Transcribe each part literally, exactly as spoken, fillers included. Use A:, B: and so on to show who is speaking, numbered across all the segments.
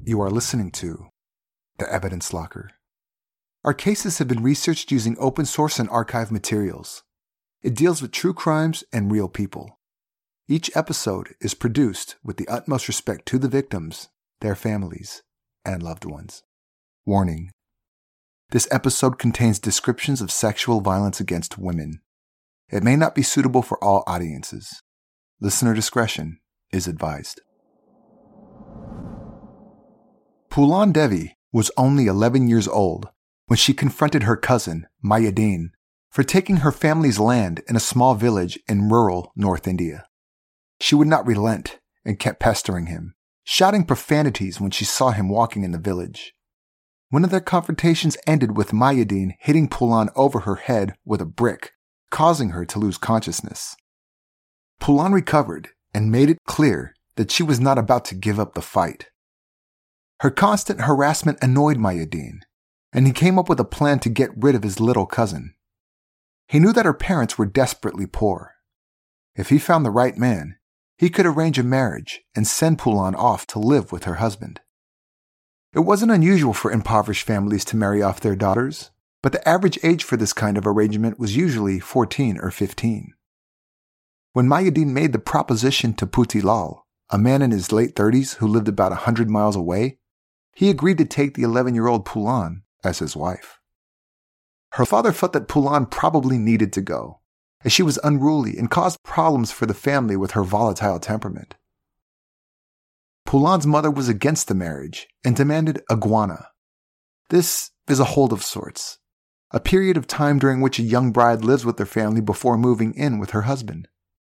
A: You are listening to The Evidence Locker. Our cases have been researched using open source and archive materials. It deals with true crimes and real people. Each episode is produced with the utmost respect to the victims, their families, and loved ones. Warning: this episode contains descriptions of sexual violence against women. It may not be suitable for all audiences. Listener discretion is advised. Poolan Devi was only eleven years old when she confronted her cousin, Mayuddin, for taking her family's land in a small village in rural North India. She would not relent and kept pestering him, shouting profanities when she saw him walking in the village. One of their confrontations ended with Mayuddin hitting Poolan over her head with a brick, causing her to lose consciousness. Poolan recovered and made it clear that she was not about to give up the fight. Her constant harassment annoyed Mayuddin, and he came up with a plan to get rid of his little cousin. He knew that her parents were desperately poor. If he found the right man, he could arrange a marriage and send Poolan off to live with her husband. It wasn't unusual for impoverished families to marry off their daughters, but the average age for this kind of arrangement was usually fourteen or fifteen. When Mayuddin made the proposition to Puti Lal, a man in his late thirties who lived about a hundred miles away, he agreed to take the eleven-year-old Poolan as his wife. Her father felt that Poolan probably needed to go, as she was unruly and caused problems for the family with her volatile temperament. Poolan's mother was against the marriage and demanded a guana. This is a hold of sorts, a period of time during which a young bride lives with their family before moving in with her husband.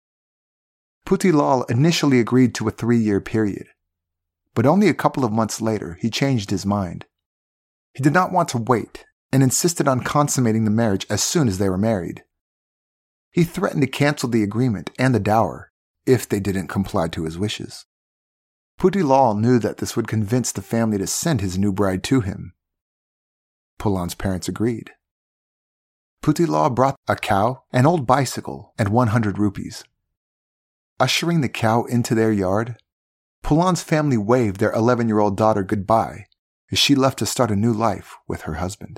A: Puti Lal initially agreed to a three-year period, but only a couple of months later he changed his mind. He did not want to wait and insisted on consummating the marriage as soon as they were married. He threatened to cancel the agreement and the dower if they didn't comply to his wishes. Puti Lal knew that this would convince the family to send his new bride to him. Poolan's parents agreed. Puti Lal brought a cow, an old bicycle, and one hundred rupees. Ushering the cow into their yard, Poolan's family waved their eleven-year-old daughter goodbye as she left to start a new life with her husband.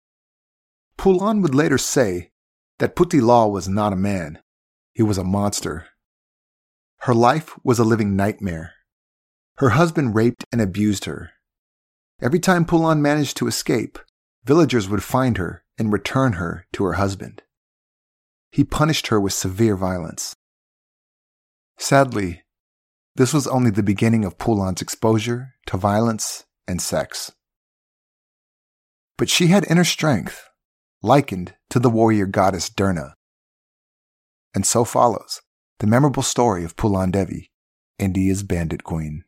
A: Poolan would later say that Puti Lal was not a man. He was a monster. Her life was a living nightmare. Her husband raped and abused her. Every time Poolan managed to escape, villagers would find her and return her to her husband. He punished her with severe violence. Sadly, this was only the beginning of Poolan's exposure to violence and sex. But she had inner strength, likened to the warrior goddess Durna. And so follows the memorable story of Poolan Devi, India's bandit queen.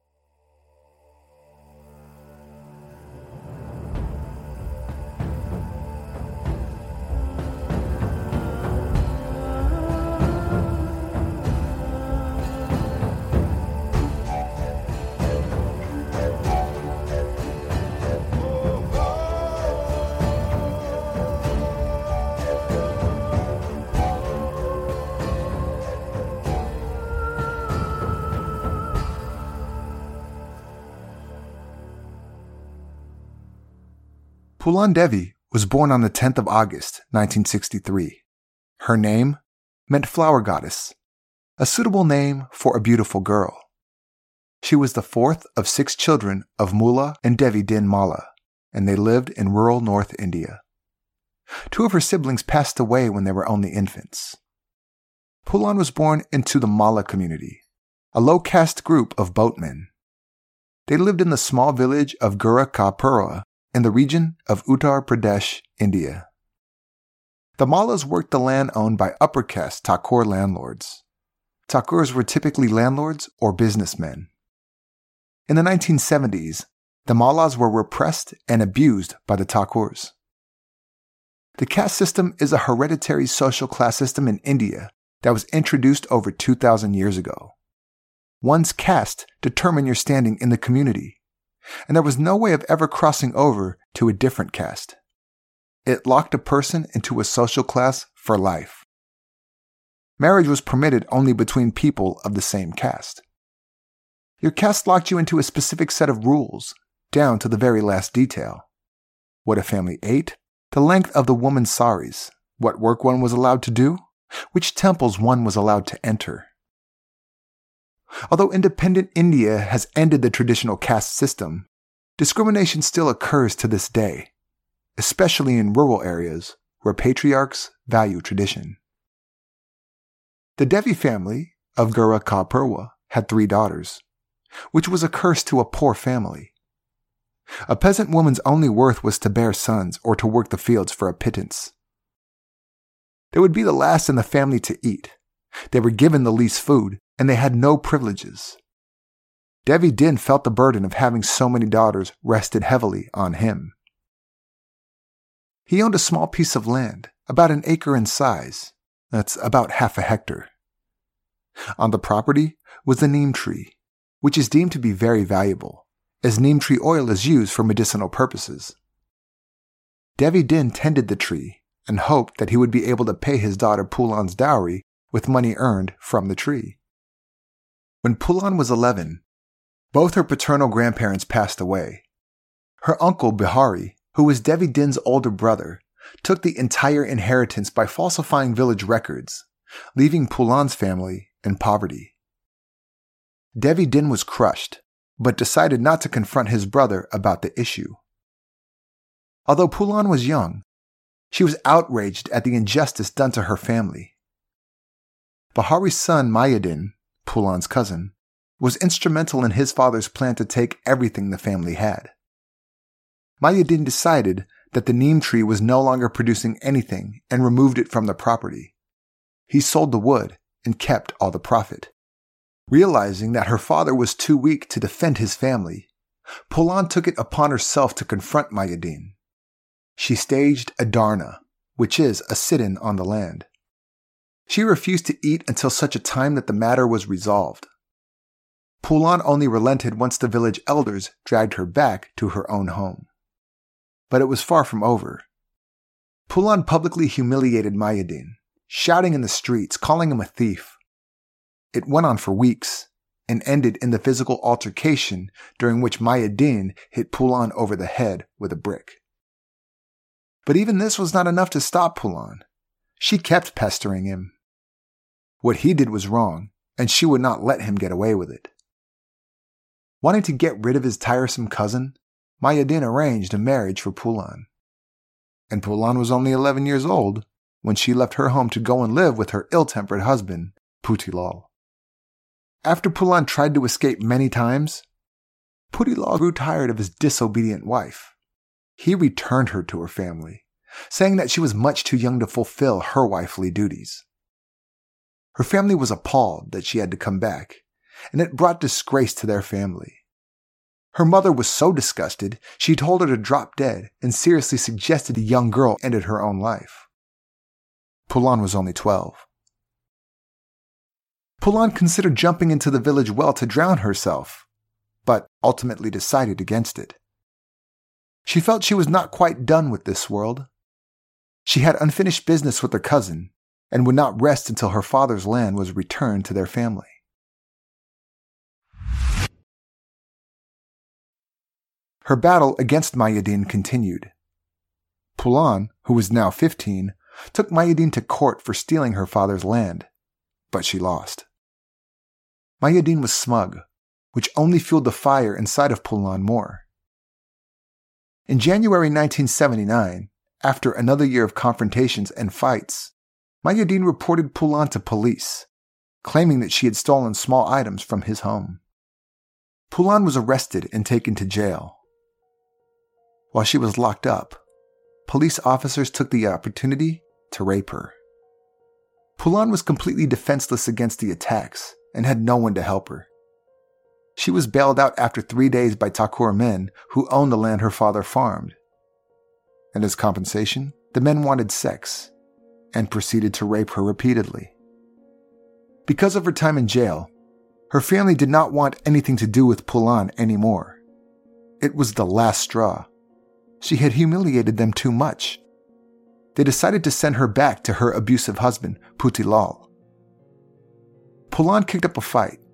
A: Poolan Devi was born on the tenth of August, nineteen sixty-three. Her name meant flower goddess, a suitable name for a beautiful girl. She was the fourth of six children of Mulla and Devi Din Malla, and they lived in rural North India. Two of her siblings passed away when they were only infants. Poolan was born into the Malla community, a low-caste group of boatmen. They lived in the small village of Gorakhpura in the region of Uttar Pradesh, India. The Mallas worked the land owned by upper caste Thakur landlords. Thakurs were typically landlords or businessmen. In the nineteen seventies, the Mallas were repressed and abused by the Thakurs. The caste system is a hereditary social class system in India that was introduced over two thousand years ago. One's caste determined your standing in the community, and there was no way of ever crossing over to a different caste. It locked a person into a social class for life. Marriage was permitted only between people of the same caste. Your caste locked you into a specific set of rules, down to the very last detail. What a family ate, the length of the woman's saris, what work one was allowed to do, which temples one was allowed to enter. Although independent India has ended the traditional caste system, discrimination still occurs to this day, especially in rural areas where patriarchs value tradition. The Devi family of Gura Ka Purwa had three daughters, which was a curse to a poor family. A peasant woman's only worth was to bear sons or to work the fields for a pittance. They would be the last in the family to eat. They were given the least food, and they had no privileges. Devi Din felt the burden of having so many daughters rested heavily on him. He owned a small piece of land, about an acre in size. That's about half a hectare. On the property was the neem tree, which is deemed to be very valuable, as neem tree oil is used for medicinal purposes. Devi Din tended the tree and hoped that he would be able to pay his daughter Pulan's dowry with money earned from the tree. When Pulan was eleven, both her paternal grandparents passed away. Her uncle Bihari, who was Devi Din's older brother, took the entire inheritance by falsifying village records, leaving Pulan's family in poverty. Devi Din was crushed, but decided not to confront his brother about the issue. Although Pulan was young, she was outraged at the injustice done to her family. Bihari's son Mayadin, Pulan's cousin, was instrumental in his father's plan to take everything the family had. Mayadin decided that the neem tree was no longer producing anything and removed it from the property. He sold the wood and kept all the profit. Realizing that her father was too weak to defend his family, Pulan took it upon herself to confront Mayadin. She staged a dharna, which is a sit-in on the land. She refused to eat until such a time that the matter was resolved. Pulan only relented once the village elders dragged her back to her own home. But it was far from over. Pulan publicly humiliated Mayadin, shouting in the streets, calling him a thief. It went on for weeks and ended in the physical altercation during which Mayadin hit Pulan over the head with a brick. But even this was not enough to stop Pulan. She kept pestering him. What he did was wrong, and she would not let him get away with it. Wanting to get rid of his tiresome cousin, Mayadin arranged a marriage for Pulan. And Pulan was only eleven years old when she left her home to go and live with her ill-tempered husband, Putilal. After Pulan tried to escape many times, Putilal grew tired of his disobedient wife. He returned her to her family, saying that she was much too young to fulfill her wifely duties. Her family was appalled that she had to come back, and it brought disgrace to their family. Her mother was so disgusted, she told her to drop dead and seriously suggested the young girl ended her own life. Pulan was only twelve. Pulan considered jumping into the village well to drown herself, but ultimately decided against it. She felt she was not quite done with this world. She had unfinished business with her cousin and would not rest until her father's land was returned to their family. Her battle against Mayadin continued. Pulan, who was now fifteen, took Mayadin to court for stealing her father's land, but she lost. Mayadin was smug, which only fueled the fire inside of Pulan more. In January nineteen seventy-nine, after another year of confrontations and fights, Mayadin reported Pulan to police, claiming that she had stolen small items from his home. Pulan was arrested and taken to jail. While she was locked up, police officers took the opportunity to rape her. Pulan was completely defenseless against the attacks and had no one to help her. She was bailed out after three days by Thakur men who owned the land her father farmed. And as compensation, the men wanted sex and proceeded to rape her repeatedly. Because of her time in jail, her family did not want anything to do with Pulan anymore. It was the last straw. She had humiliated them too much. They decided to send her back to her abusive husband, Putilal. Pulan kicked up a fight,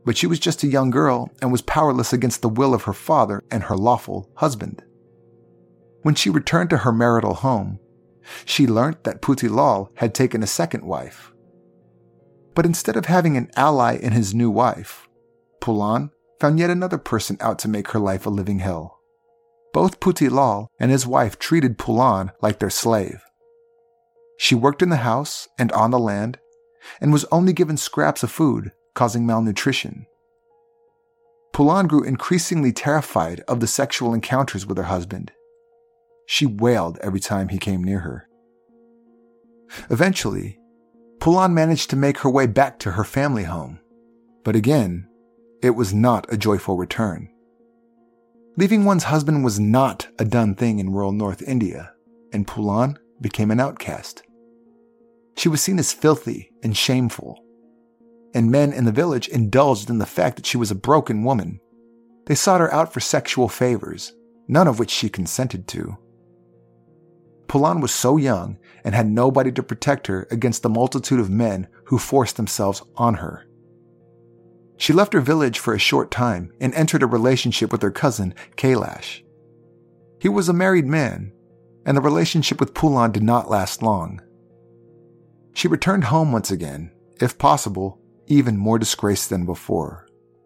A: but she was just a young girl and was powerless against the will of her father and her lawful husband. When she returned to her marital home, she learnt that Putilal had taken a second wife. But instead of having an ally in his new wife, Pulan found yet another person out to make her life a living hell. Both Putilal and his wife treated Pulan like their slave. She worked in the house and on the land, and was only given scraps of food, causing malnutrition. Pulan grew increasingly terrified of the sexual encounters with her husband. She wailed every time he came near her. Eventually, Pulan managed to make her way back to her family home, but again, it was not a joyful return. Leaving one's husband was not a done thing in rural North India, and Pulan became an outcast. She was seen as filthy and shameful, and men in the village indulged in the fact that she was a broken woman. They sought her out for sexual favors, none of which she consented to. Pulan was so young and had nobody to protect her against the multitude of men who forced themselves on her. She left her village for a short time and entered a relationship with her cousin, Kailash. He was a married man, and the relationship with Pulan did not last long. She returned home once again, if possible, even more disgraced than before.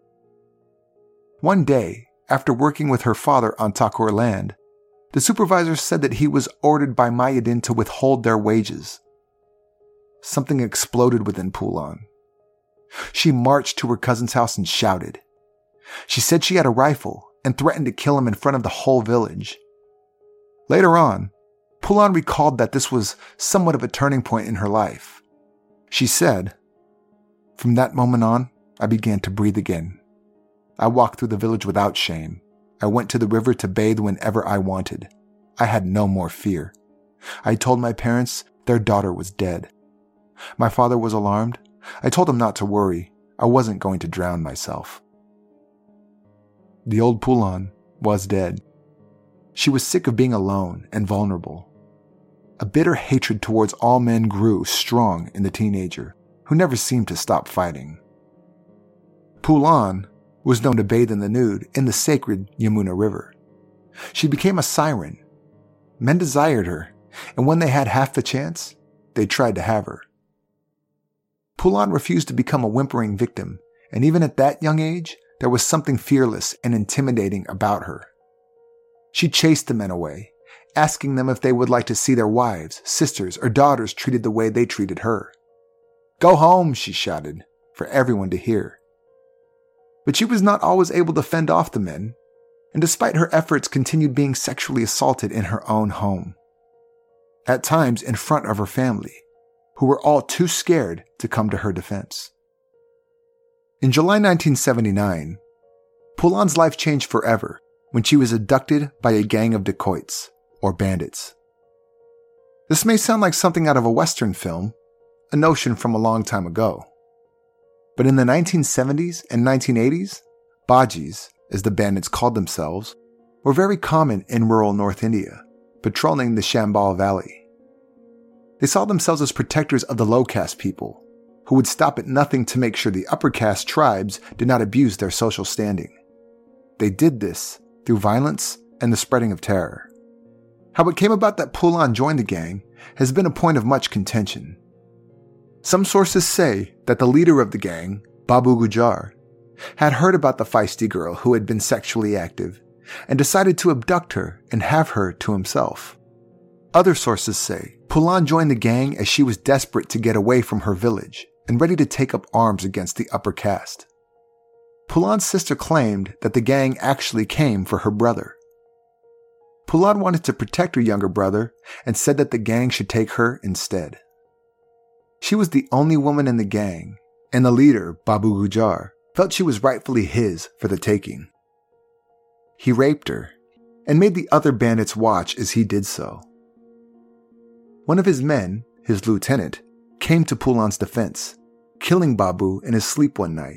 A: One day, after working with her father on Thakur land, the supervisor said that he was ordered by Mayadin to withhold their wages. Something exploded within Pulan. She marched to her cousin's house and shouted. She said she had a rifle and threatened to kill him in front of the whole village. Later on, Pulan recalled that this was somewhat of a turning point in her life. She said, "From that moment on, I began to breathe again. I walked through the village without shame. I went to the river to bathe whenever I wanted. I had no more fear. I told my parents their daughter was dead. My father was alarmed. I told him not to worry. I wasn't going to drown myself." The old Pulan was dead. She was sick of being alone and vulnerable. A bitter hatred towards all men grew strong in the teenager, who never seemed to stop fighting. Pulan was known to bathe in the nude in the sacred Yamuna River. She became a siren. Men desired her, and when they had half the chance, they tried to have her. Pulan refused to become a whimpering victim, and even at that young age, there was something fearless and intimidating about her. She chased the men away, asking them if they would like to see their wives, sisters, or daughters treated the way they treated her. "Go home," she shouted, for everyone to hear. But she was not always able to fend off the men, and despite her efforts continued being sexually assaulted in her own home. At times in front of her family, who were all too scared to come to her defense. In July nineteen seventy-nine, Pulan's life changed forever when she was abducted by a gang of dacoits, or bandits. This may sound like something out of a Western film, a notion from a long time ago. But in the nineteen seventies and nineteen eighties, Bajis, as the bandits called themselves, were very common in rural North India, patrolling the Chambal Valley. They saw themselves as protectors of the low-caste people, who would stop at nothing to make sure the upper-caste tribes did not abuse their social standing. They did this through violence and the spreading of terror. How it came about that Pulan joined the gang has been a point of much contention. Some sources say that the leader of the gang, Babu Gujar, had heard about the feisty girl who had been sexually active and decided to abduct her and have her to himself. Other sources say Pulan joined the gang as she was desperate to get away from her village and ready to take up arms against the upper caste. Pulan's sister claimed that the gang actually came for her brother. Pulan wanted to protect her younger brother and said that the gang should take her instead. She was the only woman in the gang, and the leader, Babu Gujar, felt she was rightfully his for the taking. He raped her and made the other bandits watch as he did so. One of his men, his lieutenant, came to Pulan's defense, killing Babu in his sleep one night.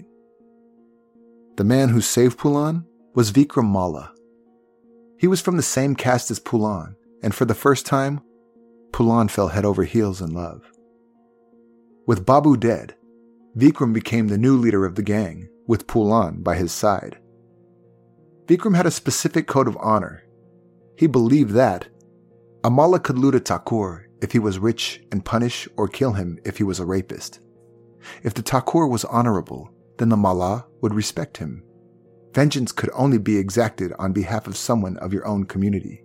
A: The man who saved Pulan was Vikram Malla. He was from the same caste as Pulan, and for the first time, Pulan fell head over heels in love. With Babu dead, Vikram became the new leader of the gang, with Poolan by his side. Vikram had a specific code of honor. He believed that a Malla could loot a Thakur if he was rich and punish or kill him if he was a rapist. If the Thakur was honorable, then the Malla would respect him. Vengeance could only be exacted on behalf of someone of your own community.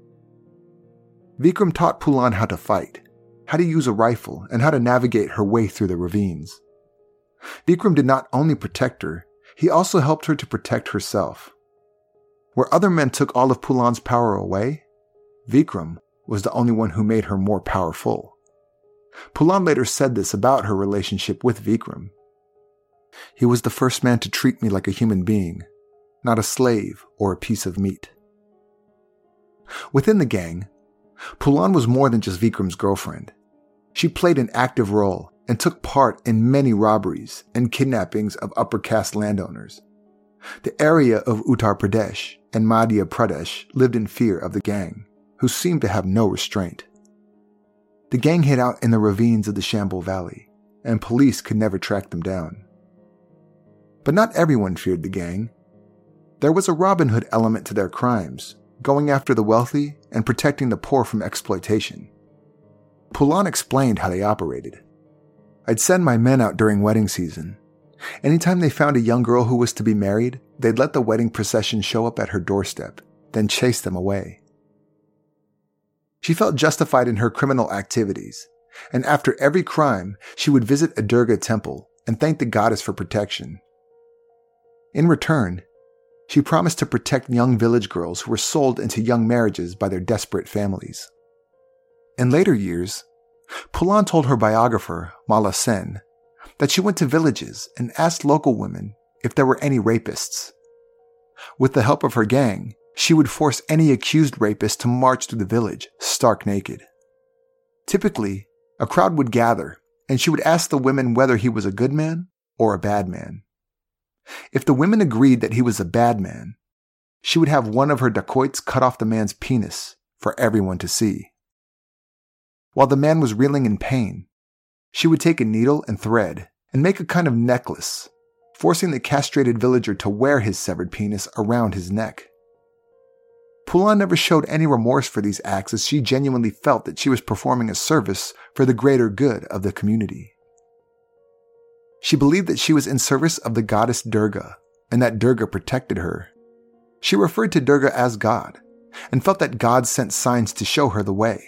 A: Vikram taught Poolan how to fight, how to use a rifle, and how to navigate her way through the ravines. Vikram did not only protect her, he also helped her to protect herself. Where other men took all of Poolan's power away, Vikram was the only one who made her more powerful. Poolan later said this about her relationship with Vikram. He was the first man to treat me like a human being, not a slave or a piece of meat. Within the gang, Poolan was more than just Vikram's girlfriend. She played an active role and took part in many robberies and kidnappings of upper caste landowners. The area of Uttar Pradesh and Madhya Pradesh lived in fear of the gang, who seemed to have no restraint. The gang hid out in the ravines of the Shambhu Valley, and police could never track them down. But not everyone feared the gang. There was a Robin Hood element to their crimes, going after the wealthy and protecting the poor from exploitation. Poolan explained how they operated. I'd send my men out during wedding season. Anytime they found a young girl who was to be married, they'd let the wedding procession show up at her doorstep, then chase them away. She felt justified in her criminal activities, and after every crime, she would visit a Durga temple and thank the goddess for protection. In return, she promised to protect young village girls who were sold into young marriages by their desperate families. In later years, Poolan told her biographer, Mala Sen, that she went to villages and asked local women if there were any rapists. With the help of her gang, she would force any accused rapist to march through the village, stark naked. Typically, a crowd would gather, and she would ask the women whether he was a good man or a bad man. If the women agreed that he was a bad man, she would have one of her dacoits cut off the man's penis for everyone to see. While the man was reeling in pain, she would take a needle and thread and make a kind of necklace, forcing the castrated villager to wear his severed penis around his neck. Poolan never showed any remorse for these acts, as she genuinely felt that she was performing a service for the greater good of the community. She believed that she was in service of the goddess Durga, and that Durga protected her. She referred to Durga as God, and felt that God sent signs to show her the way.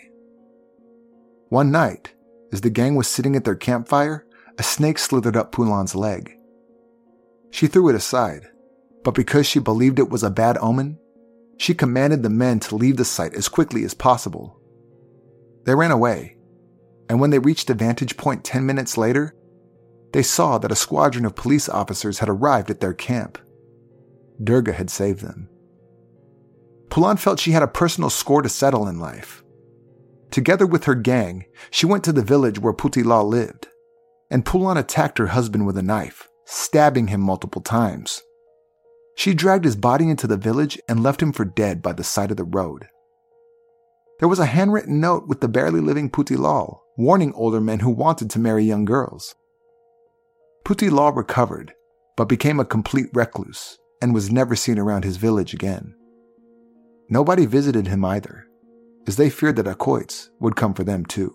A: One night, as the gang was sitting at their campfire, a snake slithered up Poolan's leg. She threw it aside, but because she believed it was a bad omen, she commanded the men to leave the site as quickly as possible. They ran away, and when they reached a vantage point ten minutes later, they saw that a squadron of police officers had arrived at their camp. Durga had saved them. Poolan felt she had a personal score to settle in life. Together with her gang, she went to the village where Putilal lived, and Poolan attacked her husband with a knife, stabbing him multiple times. She dragged his body into the village and left him for dead by the side of the road. There was a handwritten note with the barely living Putilal, warning older men who wanted to marry young girls. Putilal recovered, but became a complete recluse and was never seen around his village again. Nobody visited him either, as they feared that dacoits would come for them too.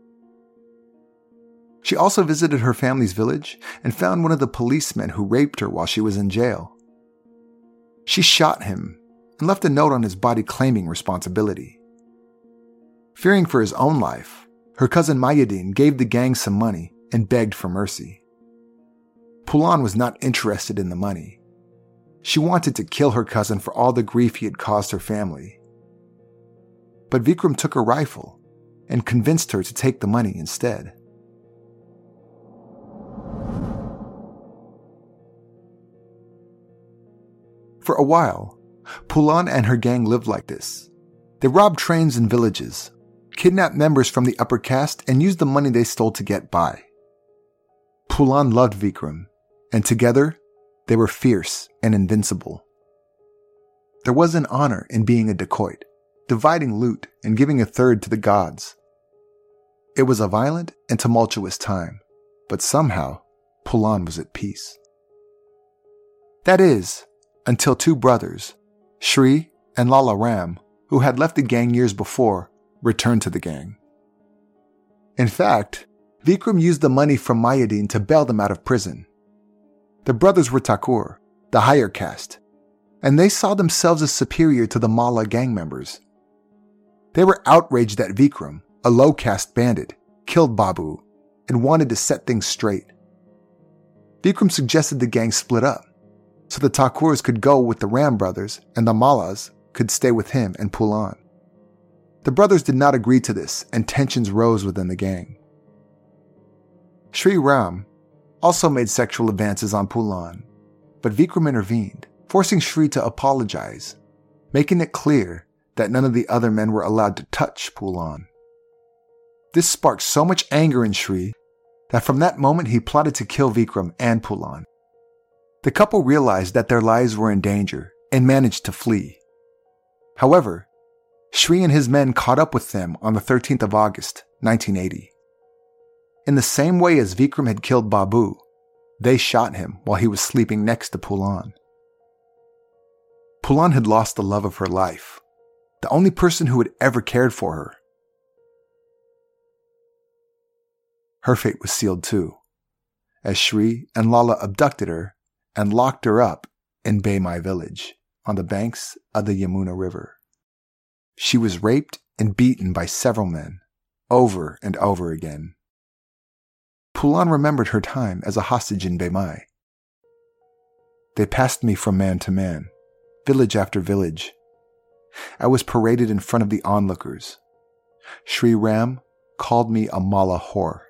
A: She also visited her family's village and found one of the policemen who raped her while she was in jail. She shot him and left a note on his body claiming responsibility. Fearing for his own life, her cousin Mayadeen gave the gang some money and begged for mercy. Poolan was not interested in the money. She wanted to kill her cousin for all the grief he had caused her family. But Vikram took her rifle and convinced her to take the money instead. For a while, Poolan and her gang lived like this. They robbed trains in villages, kidnapped members from the upper caste, and used the money they stole to get by. Poolan loved Vikram, and together, they were fierce and invincible. There was an honor in being a dacoit, dividing loot and giving a third to the gods. It was a violent and tumultuous time, but somehow, Poolan was at peace. That is, until two brothers, Shri and Lala Ram, who had left the gang years before, returned to the gang. In fact, Vikram used the money from Mayadeen to bail them out of prison. The brothers were Thakur, the higher caste, and they saw themselves as superior to the Malla gang members. They were outraged that Vikram, a low-caste bandit, killed Babu and wanted to set things straight. Vikram suggested the gang split up, so the Thakurs could go with the Ram brothers and the Mallas could stay with him and Pulan. The brothers did not agree to this, and tensions rose within the gang. Shri Ram also made sexual advances on Pulan, but Vikram intervened, forcing Shri to apologize, making it clear that none of the other men were allowed to touch Pulan. This sparked so much anger in Shri that from that moment he plotted to kill Vikram and Pulan. The couple realized that their lives were in danger and managed to flee. However, Shri and his men caught up with them on the thirteenth of August, nineteen eighty. In the same way as Vikram had killed Babu, they shot him while he was sleeping next to Pulan. Pulan had lost the love of her life, the only person who had ever cared for her. Her fate was sealed too, as Shri and Lala abducted her and locked her up in Baimai village on the banks of the Yamuna River. She was raped and beaten by several men, over and over again. Pulan remembered her time as a hostage in Baimai. They passed me from man to man, village after village. I was paraded in front of the onlookers. Shri Ram called me a Malla whore.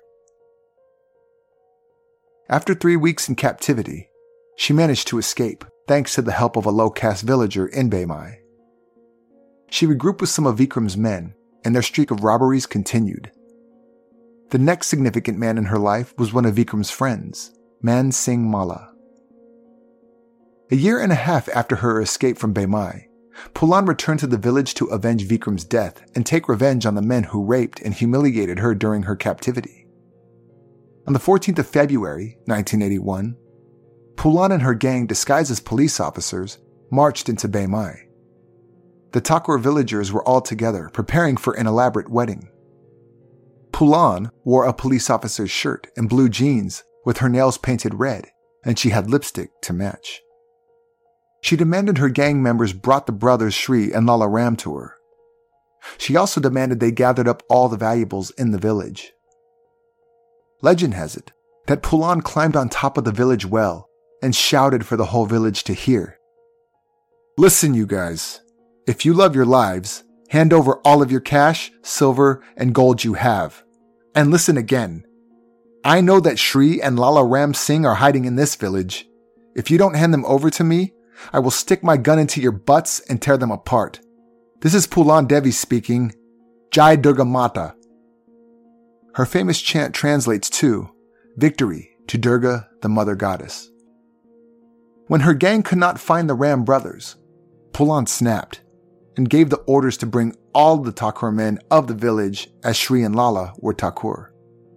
A: After three weeks in captivity, she managed to escape thanks to the help of a low-caste villager in Baimai. She regrouped with some of Vikram's men, and their streak of robberies continued. The next significant man in her life was one of Vikram's friends, Man Singh Malla. A year and a half after her escape from Baimai, Pulan returned to the village to avenge Vikram's death and take revenge on the men who raped and humiliated her during her captivity. On the fourteenth of February, nineteen eighty-one, Pulan and her gang, disguised as police officers, marched into Baimai. The Thakur villagers were all together, preparing for an elaborate wedding. Pulan wore a police officer's shirt and blue jeans with her nails painted red, and she had lipstick to match. She demanded her gang members brought the brothers Shri and Lala Ram to her. She also demanded they gathered up all the valuables in the village. Legend has it that Pulan climbed on top of the village well and shouted for the whole village to hear. "Listen, you guys. If you love your lives, hand over all of your cash, silver, and gold you have. And listen again. I know that Shri and Lala Ram Singh are hiding in this village. If you don't hand them over to me, I will stick my gun into your butts and tear them apart. This is Pulan Devi speaking. Jai Durga Mata." Her famous chant translates to victory to Durga, the mother goddess. When her gang could not find the Ram brothers, Pulan snapped and gave the orders to bring all the Thakur men of the village, as Shri and Lala were Thakur.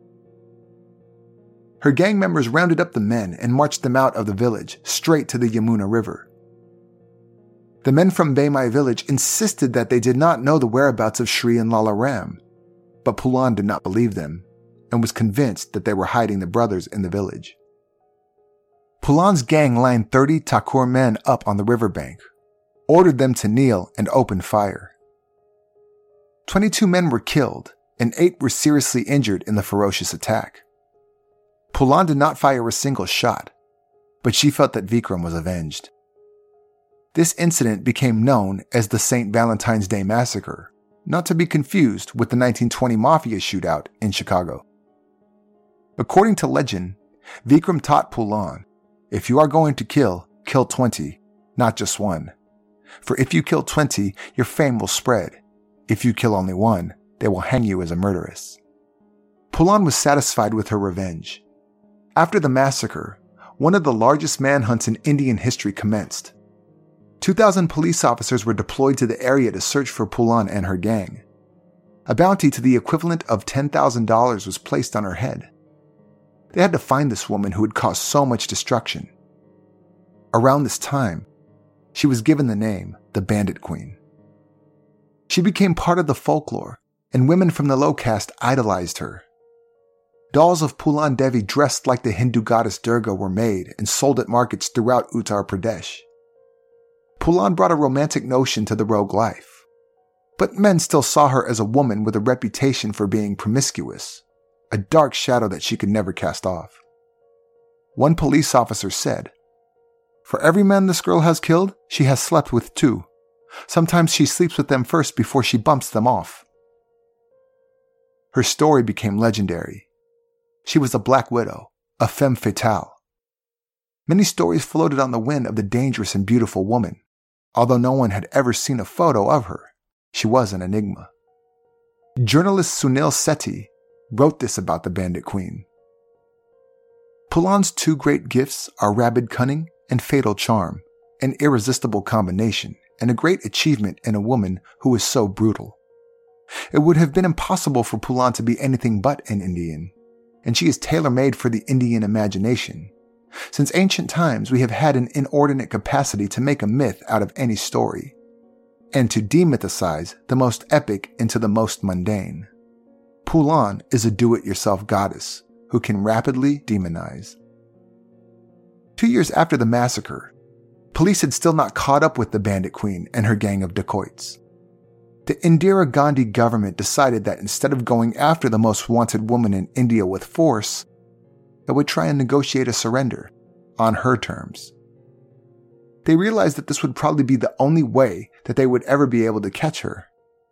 A: Her gang members rounded up the men and marched them out of the village straight to the Yamuna River. The men from Baimai village insisted that they did not know the whereabouts of Shri and Lala Ram, but Pulan did not believe them and was convinced that they were hiding the brothers in the village. Pulan's gang lined thirty Thakur men up on the riverbank, ordered them to kneel and open fire. Twenty-two men were killed and eight were seriously injured in the ferocious attack. Pulan did not fire a single shot, but she felt that Vikram was avenged. This incident became known as the Saint Valentine's Day Massacre, not to be confused with the nineteen twenty Mafia shootout in Chicago. According to legend, Vikram taught Pulan, "If you are going to kill, kill twenty, not just one. For if you kill twenty, your fame will spread. If you kill only one, they will hang you as a murderess." Pulan was satisfied with her revenge. After the massacre, one of the largest manhunts in Indian history commenced. two thousand police officers were deployed to the area to search for Pulan and her gang. A bounty to the equivalent of ten thousand dollars was placed on her head. They had to find this woman who had caused so much destruction. Around this time, she was given the name the Bandit Queen. She became part of the folklore, and women from the low caste idolized her. Dolls of Phulan Devi dressed like the Hindu goddess Durga were made and sold at markets throughout Uttar Pradesh. Phulan brought a romantic notion to the rogue life, but men still saw her as a woman with a reputation for being promiscuous, a dark shadow that she could never cast off. One police officer said, "For every man this girl has killed, she has slept with two. Sometimes she sleeps with them first before she bumps them off." Her story became legendary. She was a black widow, a femme fatale. Many stories floated on the wind of the dangerous and beautiful woman. Although no one had ever seen a photo of her, she was an enigma. Journalist Sunil Sethi wrote this about the Bandit Queen. Phulan's two great gifts are rabid cunning and fatal charm, an irresistible combination, and a great achievement in a woman who is so brutal. It would have been impossible for Phulan to be anything but an Indian, and she is tailor-made for the Indian imagination. Since ancient times, we have had an inordinate capacity to make a myth out of any story, and to demythicize the most epic into the most mundane. Phulan is a do-it-yourself goddess who can rapidly demonize. Two years after the massacre, police had still not caught up with the Bandit Queen and her gang of dacoits. The Indira Gandhi government decided that instead of going after the most wanted woman in India with force, it would try and negotiate a surrender on her terms. They realized that this would probably be the only way that they would ever be able to catch her.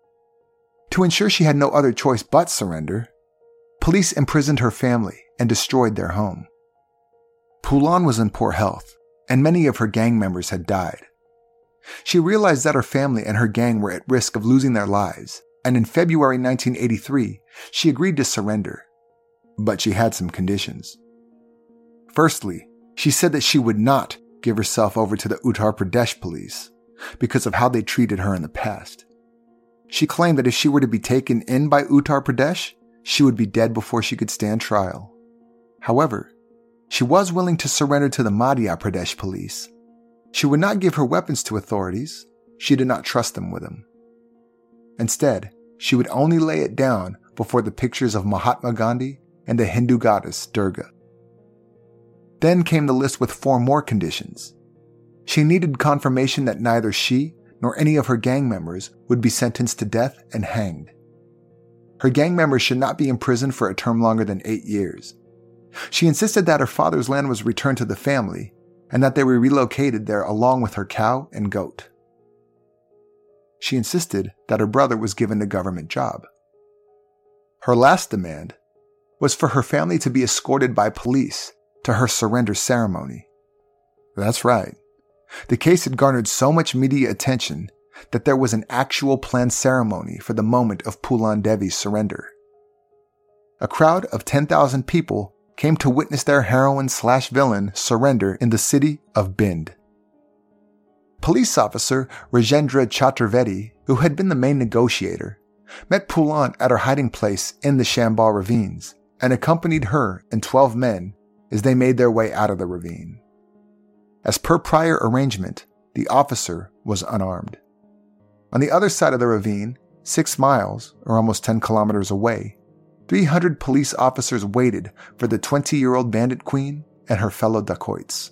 A: To ensure she had no other choice but surrender, police imprisoned her family and destroyed their home. Phulan was in poor health, and many of her gang members had died. She realized that her family and her gang were at risk of losing their lives, and in February nineteen eighty-three, she agreed to surrender. But she had some conditions. Firstly, she said that she would not give herself over to the Uttar Pradesh police because of how they treated her in the past. She claimed that if she were to be taken in by Uttar Pradesh, she would be dead before she could stand trial. However, she was willing to surrender to the Madhya Pradesh police. She would not give her weapons to authorities. She did not trust them with them. Instead, she would only lay it down before the pictures of Mahatma Gandhi and the Hindu goddess Durga. Then came the list with four more conditions. She needed confirmation that neither she nor any of her gang members would be sentenced to death and hanged. Her gang members should not be imprisoned for a term longer than eight years. She insisted that her father's land was returned to the family and that they were relocated there along with her cow and goat. She insisted that her brother was given a government job. Her last demand was for her family to be escorted by police to her surrender ceremony. That's right. The case had garnered so much media attention that there was an actual planned ceremony for the moment of Phulan Devi's surrender. A crowd of ten thousand people came to witness their heroine slash villain surrender in the city of Bhind. Police officer Rajendra Chaturvedi, who had been the main negotiator, met Phulan at her hiding place in the Chambal ravines and accompanied her and twelve men as they made their way out of the ravine. As per prior arrangement, the officer was unarmed. On the other side of the ravine, six miles, or almost ten kilometers away, three hundred police officers waited for the twenty-year-old Bandit Queen and her fellow dacoits.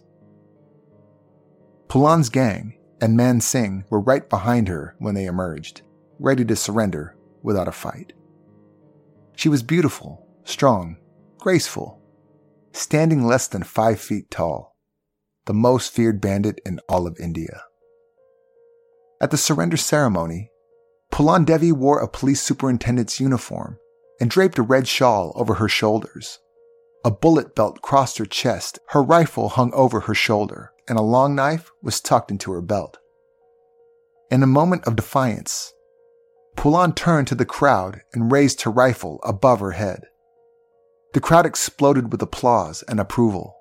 A: Phulan's gang and Man Singh were right behind her when they emerged, ready to surrender without a fight. She was beautiful, strong, graceful, standing less than five feet tall, the most feared bandit in all of India. At the surrender ceremony, Phulan Devi wore a police superintendent's uniform and draped a red shawl over her shoulders. A bullet belt crossed her chest, her rifle hung over her shoulder, and a long knife was tucked into her belt. In a moment of defiance, Phulan turned to the crowd and raised her rifle above her head. The crowd exploded with applause and approval.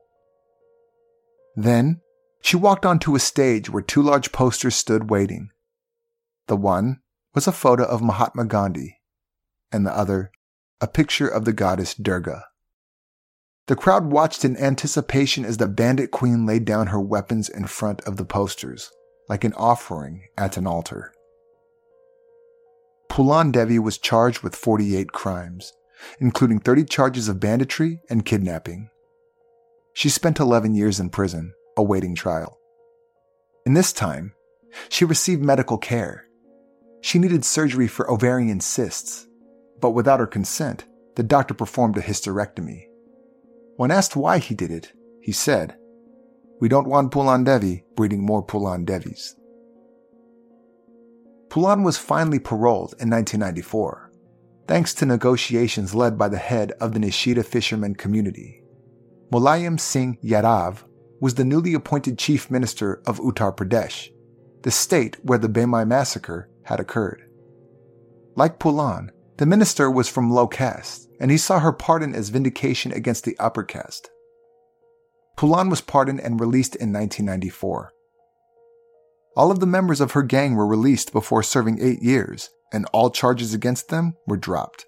A: Then, she walked onto a stage where two large posters stood waiting. The one was a photo of Mahatma Gandhi, and the other, a picture of the goddess Durga. The crowd watched in anticipation as the bandit queen laid down her weapons in front of the posters, like an offering at an altar. Phoolan Devi was charged with forty-eight crimes, including thirty charges of banditry and kidnapping. She spent eleven years in prison, awaiting trial. In this time, she received medical care. She needed surgery for ovarian cysts, but without her consent, the doctor performed a hysterectomy. When asked why he did it, he said, "We don't want Phoolan Devi breeding more Phoolan Devis." Phoolan was finally paroled in nineteen ninety-four, thanks to negotiations led by the head of the Nishita fishermen community. Mulayam Singh Yadav was the newly appointed chief minister of Uttar Pradesh, the state where the Bemai massacre had occurred. Like Phoolan, the minister was from low caste, and he saw her pardon as vindication against the upper caste. Phoolan was pardoned and released in nineteen ninety-four. All of the members of her gang were released before serving eight years, and all charges against them were dropped.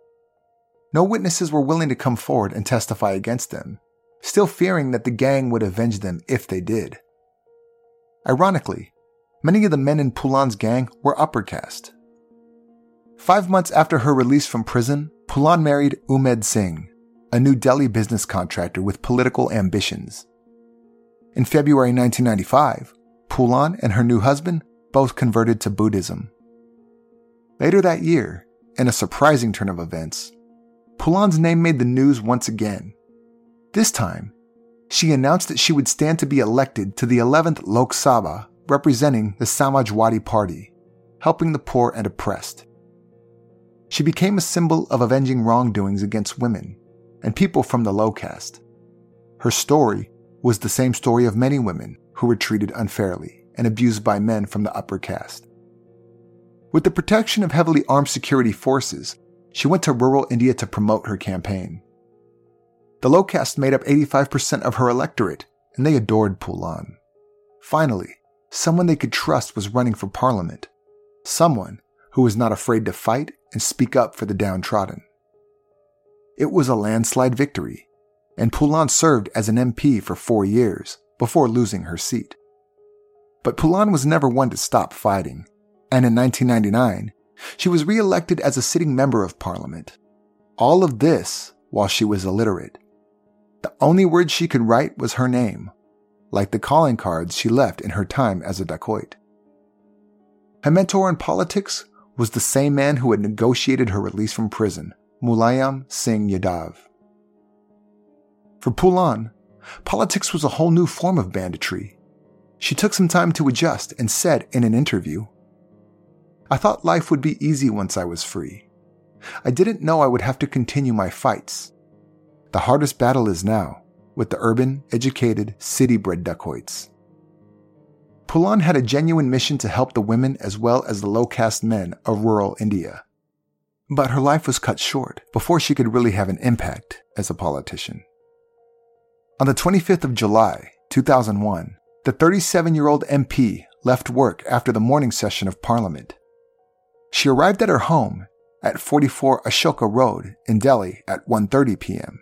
A: No witnesses were willing to come forward and testify against them, still fearing that the gang would avenge them if they did. Ironically, many of the men in Phoolan's gang were upper caste. Five months after her release from prison, Phoolan married Umed Singh, a New Delhi business contractor with political ambitions. In February nineteen ninety-five, Phoolan and her new husband both converted to Buddhism. Later that year, in a surprising turn of events, Phoolan's name made the news once again. This time, she announced that she would stand to be elected to the eleventh Lok Sabha representing the Samajwadi Party, helping the poor and oppressed. She became a symbol of avenging wrongdoings against women and people from the low caste. Her story was the same story of many women who were treated unfairly and abused by men from the upper caste. With the protection of heavily armed security forces, she went to rural India to promote her campaign. The low caste made up eighty-five percent of her electorate, and they adored Phoolan. Finally, someone they could trust was running for parliament, someone who was not afraid to fight and speak up for the downtrodden. It was a landslide victory, and Phoolan served as an M P for four years before losing her seat. But Phoolan was never one to stop fighting, and in nineteen ninety-nine, she was re-elected as a sitting member of parliament. All of this while she was illiterate. The only word she could write was her name, like the calling cards she left in her time as a dacoit. Her mentor in politics was the same man who had negotiated her release from prison, Mulayam Singh Yadav. For Phoolan, politics was a whole new form of banditry. She took some time to adjust and said in an interview, "I thought life would be easy once I was free. I didn't know I would have to continue my fights. The hardest battle is now, with the urban, educated, city-bred dacoits." Phoolan had a genuine mission to help the women as well as the low-caste men of rural India. But her life was cut short before she could really have an impact as a politician. On the twenty-fifth of July, two thousand one, the thirty-seven-year-old M P left work after the morning session of Parliament. She arrived at her home at forty-four Ashoka Road in Delhi at one thirty p.m.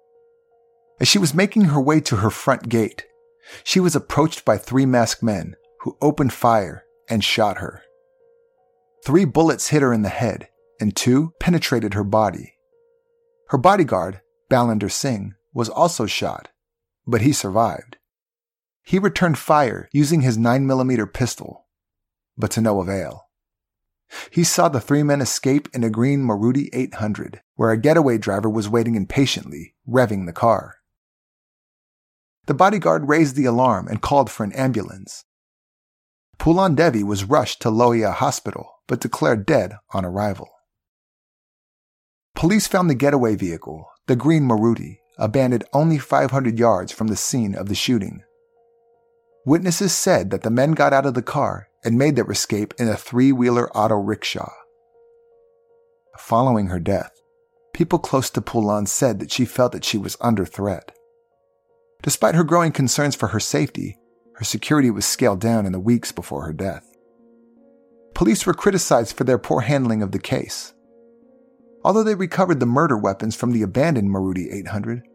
A: As she was making her way to her front gate, she was approached by three masked men who opened fire and shot her. Three bullets hit her in the head, and two penetrated her body. Her bodyguard, Balinder Singh, was also shot, but he survived. He returned fire using his nine millimeter pistol, but to no avail. He saw the three men escape in a green Maruti eight hundred, where a getaway driver was waiting impatiently, revving the car. The bodyguard raised the alarm and called for an ambulance. Phoolan Devi was rushed to Lohia Hospital, but declared dead on arrival. Police found the getaway vehicle, the green Maruti, abandoned only five hundred yards from the scene of the shooting. Witnesses said that the men got out of the car and made their escape in a three-wheeler auto rickshaw. Following her death, people close to Phoolan said that she felt that she was under threat. Despite her growing concerns for her safety, her security was scaled down in the weeks before her death. Police were criticized for their poor handling of the case. Although they recovered the murder weapons from the abandoned Maruti eight hundred,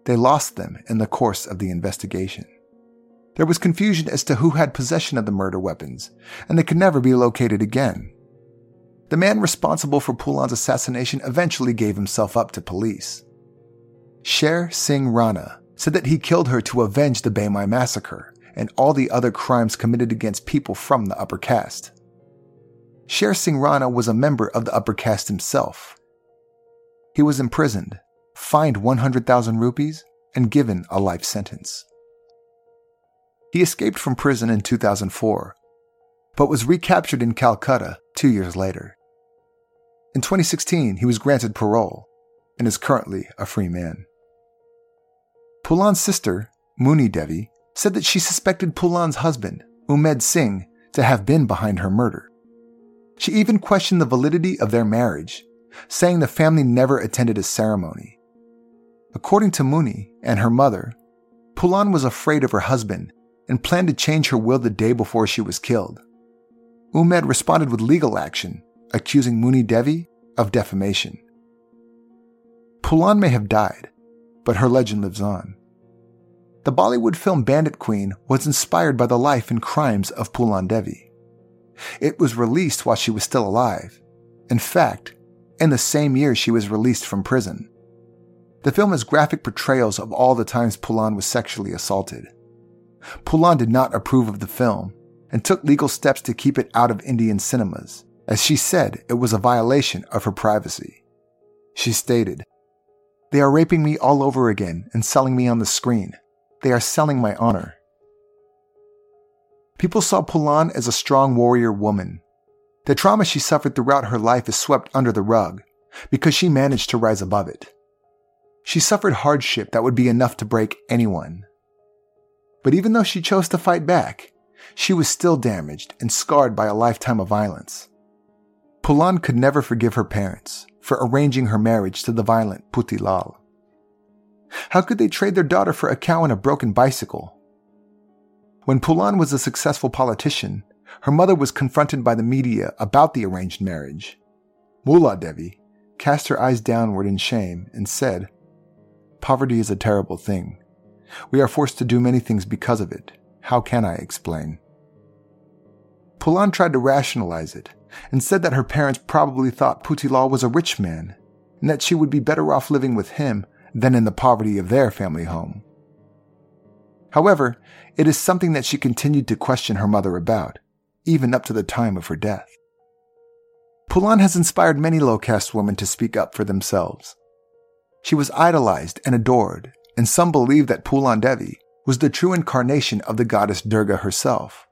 A: they lost them in the course of the investigation. There was confusion as to who had possession of the murder weapons, and they could never be located again. The man responsible for Phulan's assassination eventually gave himself up to police. Sher Singh Rana said that he killed her to avenge the Baimai massacre and all the other crimes committed against people from the upper caste. Sher Singh Rana was a member of the upper caste himself. He was imprisoned, fined one hundred thousand rupees, and given a life sentence. He escaped from prison in two thousand four, but was recaptured in Calcutta two years later. In twenty sixteen, he was granted parole and is currently a free man. Phulan's sister, Muni Devi, said that she suspected Phulan's husband, Umed Singh, to have been behind her murder. She even questioned the validity of their marriage, saying the family never attended a ceremony. According to Muni and her mother, Phulan was afraid of her husband and planned to change her will the day before she was killed. Umed responded with legal action, accusing Muni Devi of defamation. Phulan may have died, but her legend lives on. The Bollywood film Bandit Queen was inspired by the life and crimes of Phulan Devi. It was released while she was still alive. In fact, in the same year she was released from prison. The film has graphic portrayals of all the times Phulan was sexually assaulted. Phulan did not approve of the film and took legal steps to keep it out of Indian cinemas, as she said it was a violation of her privacy. She stated, "They are raping me all over again and selling me on the screen. They are selling my honor." People saw Phulan as a strong warrior woman. The trauma she suffered throughout her life is swept under the rug because she managed to rise above it. She suffered hardship that would be enough to break anyone. But even though she chose to fight back, she was still damaged and scarred by a lifetime of violence. Phulan could never forgive her parents for arranging her marriage to the violent Puti Lal. How could they trade their daughter for a cow and a broken bicycle? When Phulan was a successful politician, her mother was confronted by the media about the arranged marriage. Mula Devi cast her eyes downward in shame and said, "Poverty is a terrible thing. We are forced to do many things because of it. How can I explain?" Phulan tried to rationalize it and said that her parents probably thought Puti Lal was a rich man and that she would be better off living with him than in the poverty of their family home. However, it is something that she continued to question her mother about, even up to the time of her death. Phulan has inspired many low-caste women to speak up for themselves. She was idolized and adored, and some believe that Phulan Devi was the true incarnation of the goddess Durga herself.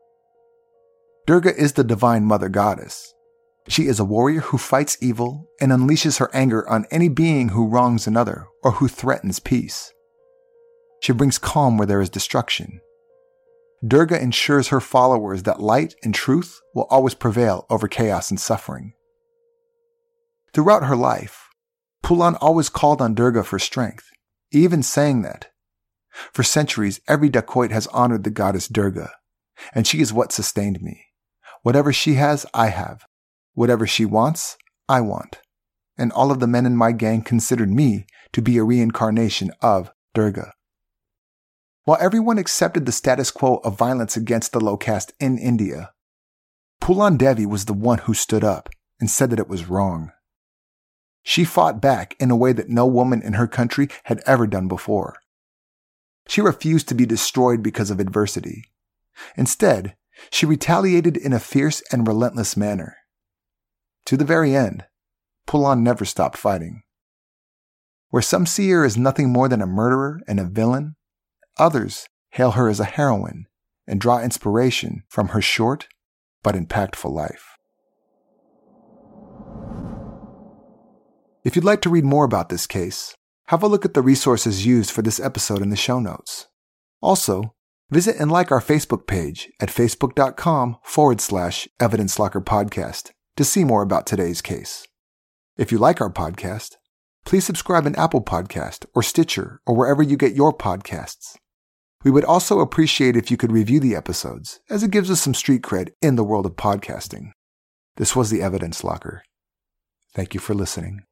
A: Durga is the divine mother goddess. She is a warrior who fights evil and unleashes her anger on any being who wrongs another or who threatens peace. She brings calm where there is destruction. Durga ensures her followers that light and truth will always prevail over chaos and suffering. Throughout her life, Phulan always called on Durga for strength, even saying that, "For centuries, every dacoit has honored the goddess Durga, and she is what sustained me. Whatever she has, I have. Whatever she wants, I want. And all of the men in my gang considered me to be a reincarnation of Durga." While everyone accepted the status quo of violence against the low caste in India, Phulan Devi was the one who stood up and said that it was wrong. She fought back in a way that no woman in her country had ever done before. She refused to be destroyed because of adversity. Instead, she retaliated in a fierce and relentless manner. To the very end, Phulan never stopped fighting. Where some see her as nothing more than a murderer and a villain, others hail her as a heroine and draw inspiration from her short but impactful life. If you'd like to read more about this case, have a look at the resources used for this episode in the show notes. Also, visit and like our Facebook page at facebook.com forward slash Evidence Locker Podcast to see more about today's case. If you like our podcast, please subscribe in Apple Podcast or Stitcher or wherever you get your podcasts. We would also appreciate if you could review the episodes, as it gives us some street cred in the world of podcasting. This was the Evidence Locker. Thank you for listening.